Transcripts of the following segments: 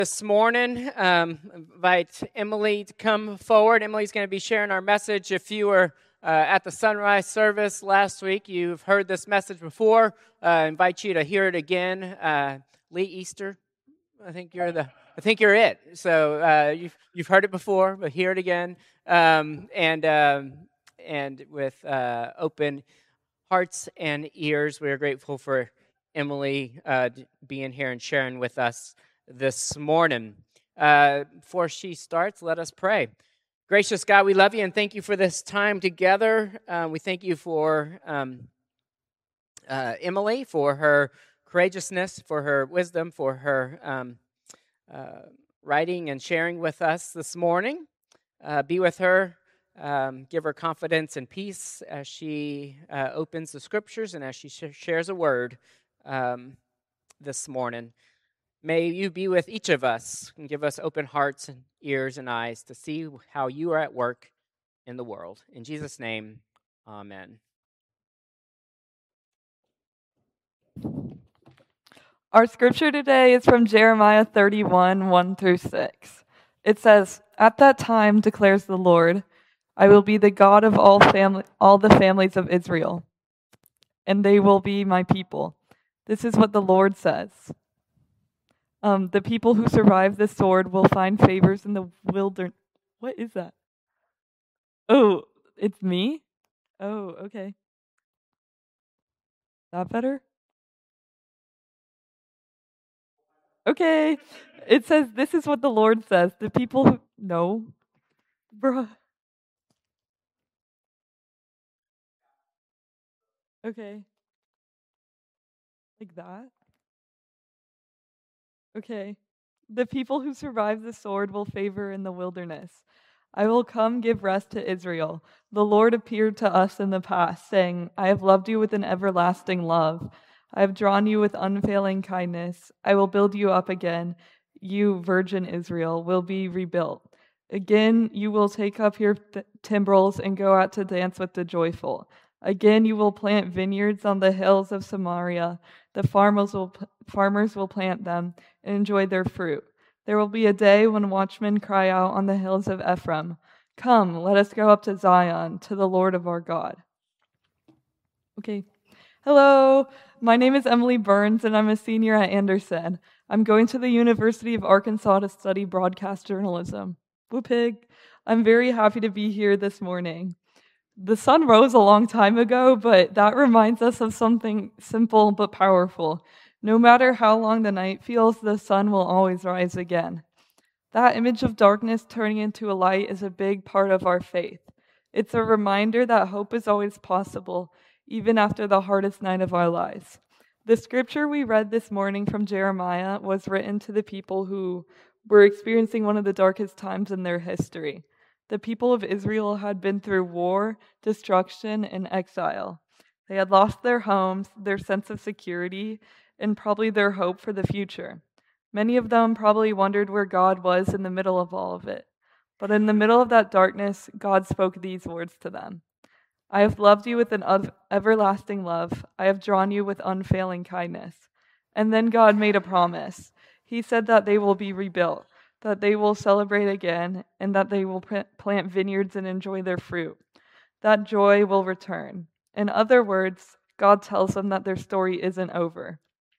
This morning, invite Emily to come forward. Emily's going to be sharing our message. If you were at the sunrise service last week, you've heard this message before. I invite you to hear it again. Lee Easter, I think you're it. So you've heard it before, but hear it again, and with open hearts and ears. We are grateful for Emily being here and sharing with us this morning. Before she starts, let us pray. Gracious God, we love you and thank you for this time together. We thank you for Emily, for her courageousness, for her wisdom, for her writing and sharing with us this morning. Be with her. Give her confidence and peace as she opens the scriptures and as she shares a word this morning. May you be with each of us and give us open hearts and ears and eyes to see how you are at work in the world. In Jesus' name, amen. Our scripture today is from Jeremiah 31, 1 through 6. It says, "At that time, declares the Lord, I will be the God of all the families of Israel, and they will be my people. This is what the Lord says. The people who survive the sword will find favors in the wilderness." What is that? Oh, it's me? Oh, okay. That better? Okay. It says, "This is what the Lord says. The people who..." No. Bruh. Okay. Like that? Okay. "The people who survive the sword will favor in the wilderness. I will come give rest to Israel. The Lord appeared to us in the past, saying, I have loved you with an everlasting love. I have drawn you with unfailing kindness. I will build you up again. You, virgin Israel, will be rebuilt. Again, you will take up your timbrels and go out to dance with the joyful. Again, you will plant vineyards on the hills of Samaria. The farmers will plant them and enjoy their fruit. There will be a day when watchmen cry out on the hills of Ephraim, Come, let us go up to Zion, to the Lord of our God." Okay. Hello, my name is Emily Burns, and I'm a senior at Anderson. I'm going to the University of Arkansas to study broadcast journalism. Whoopig. I'm very happy to be here this morning. The sun rose a long time ago, but that reminds us of something simple but powerful. No matter how long the night feels, the sun will always rise again. That image of darkness turning into a light is a big part of our faith. It's a reminder that hope is always possible, even after the hardest night of our lives. The scripture we read this morning from Jeremiah was written to the people who were experiencing one of the darkest times in their history. The people of Israel had been through war, destruction, and exile. They had lost their homes, their sense of security, and probably their hope for the future. Many of them probably wondered where God was in the middle of all of it. But in the middle of that darkness, God spoke these words to them. "I have loved you with an everlasting love. I have drawn you with unfailing kindness." And then God made a promise. He said that they will be rebuilt, that they will celebrate again, and that they will plant vineyards and enjoy their fruit. That joy will return. In other words, God tells them that their story isn't over.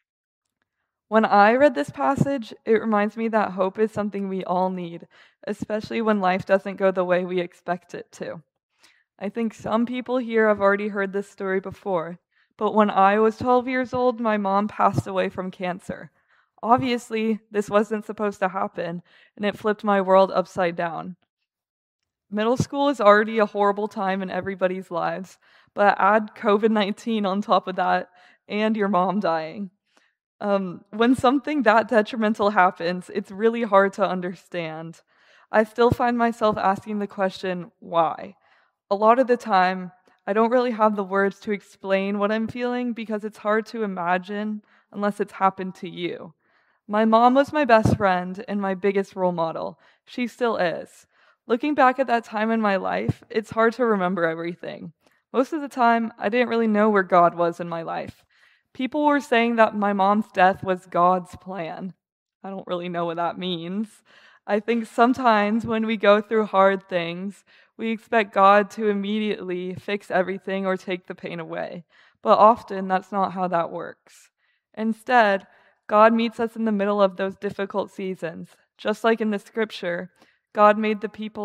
When I read this passage, it reminds me that hope is something we all need, especially when life doesn't go the way we expect it to. I think some people here have already heard this story before, but when I was 12 years old, my mom passed away from cancer. Obviously, this wasn't supposed to happen, and it flipped my world upside down. Middle school is already a horrible time in everybody's lives, but add COVID-19 on top of that, and your mom dying. When something that detrimental happens, it's really hard to understand. I still find myself asking the question, why? A lot of the time, I don't really have the words to explain what I'm feeling because it's hard to imagine unless it's happened to you. My mom was my best friend and my biggest role model. She still is. Looking back at that time in my life, it's hard to remember everything. Most of the time, I didn't really know where God was in my life. People were saying that my mom's death was God's plan. I don't really know what that means. I think sometimes when we go through hard things, we expect God to immediately fix everything or take the pain away. But often that's not how that works. Instead, God meets us in the middle of those difficult seasons. Just like in the scripture, God met the people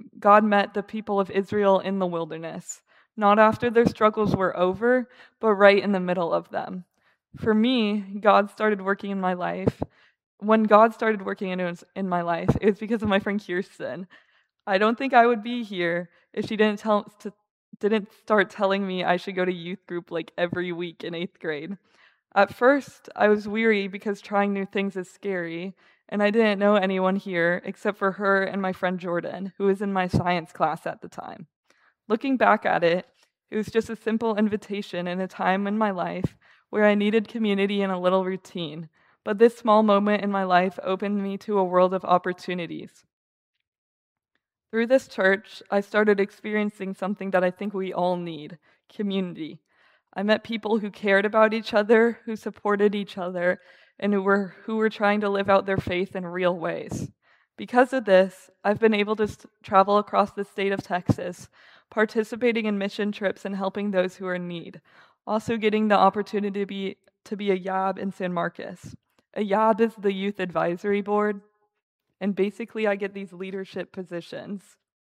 of Israel in the wilderness, not after their struggles were over, but right in the middle of them. For me, God started working in my life. When God started working in my life, it was because of my friend Kirsten. I don't think I would be here if she didn't start telling me I should go to youth group like every week in 8th grade. At first, I was weary because trying new things is scary, and I didn't know anyone here except for her and my friend Jordan, who was in my science class at the time. Looking back at it, it was just a simple invitation in a time in my life where I needed community and a little routine. But this small moment in my life opened me to a world of opportunities. Through this church, I started experiencing something that I think we all need: community. I met people who cared about each other, who supported each other, and who were trying to live out their faith in real ways. Because of this, I've been able to travel across the state of Texas, participating in mission trips and helping those who are in need. Also getting the opportunity to be a YAB in San Marcos. A YAB is the Youth Advisory Board, and basically I get these leadership positions.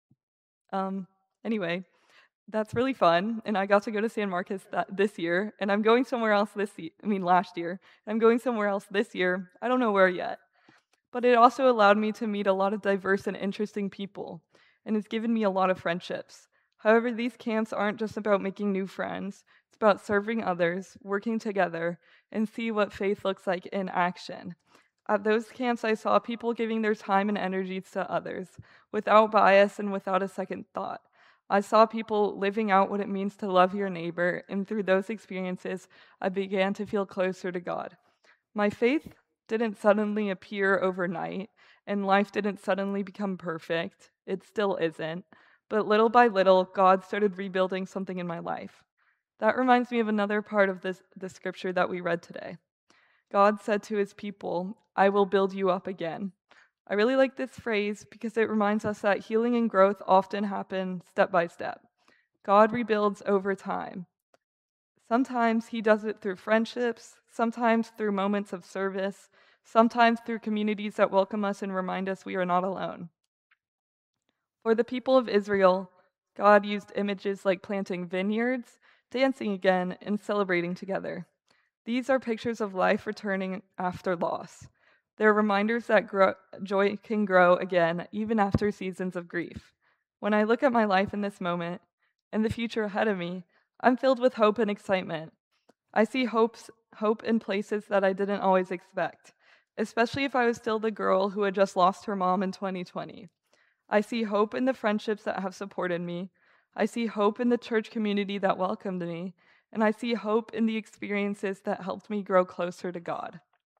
Anyway, that's really fun, and I got to go to San Marcos this year, and I'm going somewhere else last year. I'm going somewhere else this year. I don't know where yet. But it also allowed me to meet a lot of diverse and interesting people, and it's given me a lot of friendships. However, these camps aren't just about making new friends. It's about serving others, working together, and see what faith looks like in action. At those camps, I saw people giving their time and energies to others, without bias and without a second thought. I saw people living out what it means to love your neighbor, and through those experiences, I began to feel closer to God. My faith didn't suddenly appear overnight, and life didn't suddenly become perfect. It still isn't. But little by little, God started rebuilding something in my life. That reminds me of another part of the scripture that we read today. God said to his people, "I will build you up again." I really like this phrase because it reminds us that healing and growth often happen step by step. God rebuilds over time. Sometimes he does it through friendships, sometimes through moments of service, sometimes through communities that welcome us and remind us we are not alone. For the people of Israel, God used images like planting vineyards, dancing again, and celebrating together. These are pictures of life returning after loss. They're reminders that joy can grow again even after seasons of grief. When I look at my life in this moment and the future ahead of me, I'm filled with hope and excitement. I see hope in places that I didn't always expect, especially if I was still the girl who had just lost her mom in 2020. I see hope in the friendships that have supported me. I see hope in the church community that welcomed me. And I see hope in the experiences that helped me grow closer to God.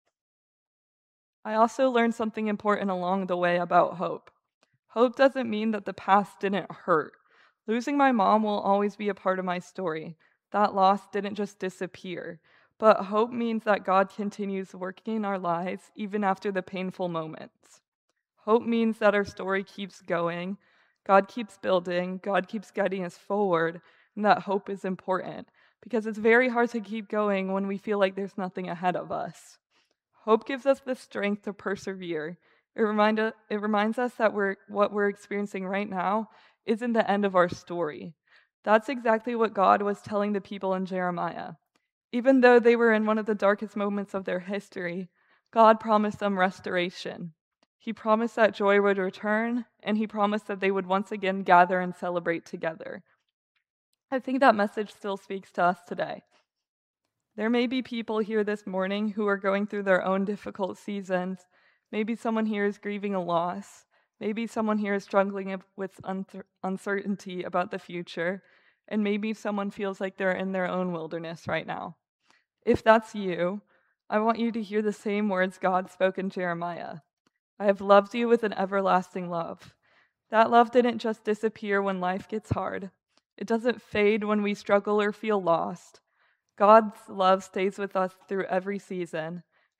I also learned something important along the way about hope. Hope doesn't mean that the past didn't hurt. Losing my mom will always be a part of my story. That loss didn't just disappear. But hope means that God continues working in our lives even after the painful moments. Hope means that our story keeps going, God keeps building, God keeps guiding us forward, and that hope is important because it's very hard to keep going when we feel like there's nothing ahead of us. Hope gives us the strength to persevere. It reminds us that what we're experiencing right now isn't the end of our story. That's exactly what God was telling the people in Jeremiah. Even though they were in one of the darkest moments of their history, God promised them restoration. He promised that joy would return, and he promised that they would once again gather and celebrate together. I think that message still speaks to us today. There may be people here this morning who are going through their own difficult seasons. Maybe someone here is grieving a loss. Maybe someone here is struggling with uncertainty about the future. And maybe someone feels like they're in their own wilderness right now. If that's you, I want you to hear the same words God spoke in Jeremiah. I have loved you with an everlasting love. That love didn't just disappear when life gets hard. It doesn't fade when we struggle or feel lost. God's love stays with us through every season,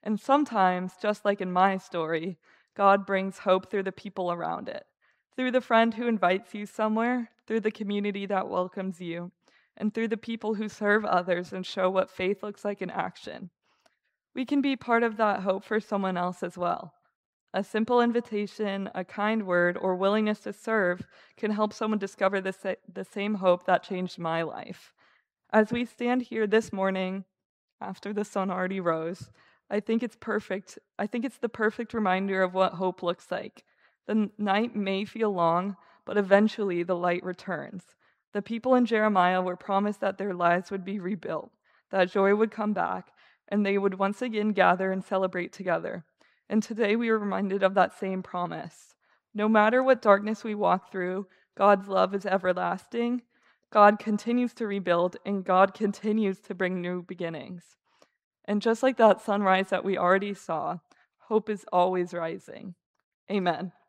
And sometimes, just like in my story, God brings hope through the people around it, through the friend who invites you somewhere, through the community that welcomes you, and through the people who serve others and show what faith looks like in action. We can be part of that hope for someone else as well. A simple invitation, a kind word, or willingness to serve can help someone discover the same hope that changed my life. As we stand here this morning, after the sun already rose, I think it's perfect. I think it's the perfect reminder of what hope looks like. The night may feel long, but eventually the light returns. The people in Jeremiah were promised that their lives would be rebuilt, that joy would come back, and they would once again gather and celebrate together. And today we are reminded of that same promise. No matter what darkness we walk through, God's love is everlasting. God continues to rebuild, and God continues to bring new beginnings. And just like that sunrise that we already saw, hope is always rising. Amen.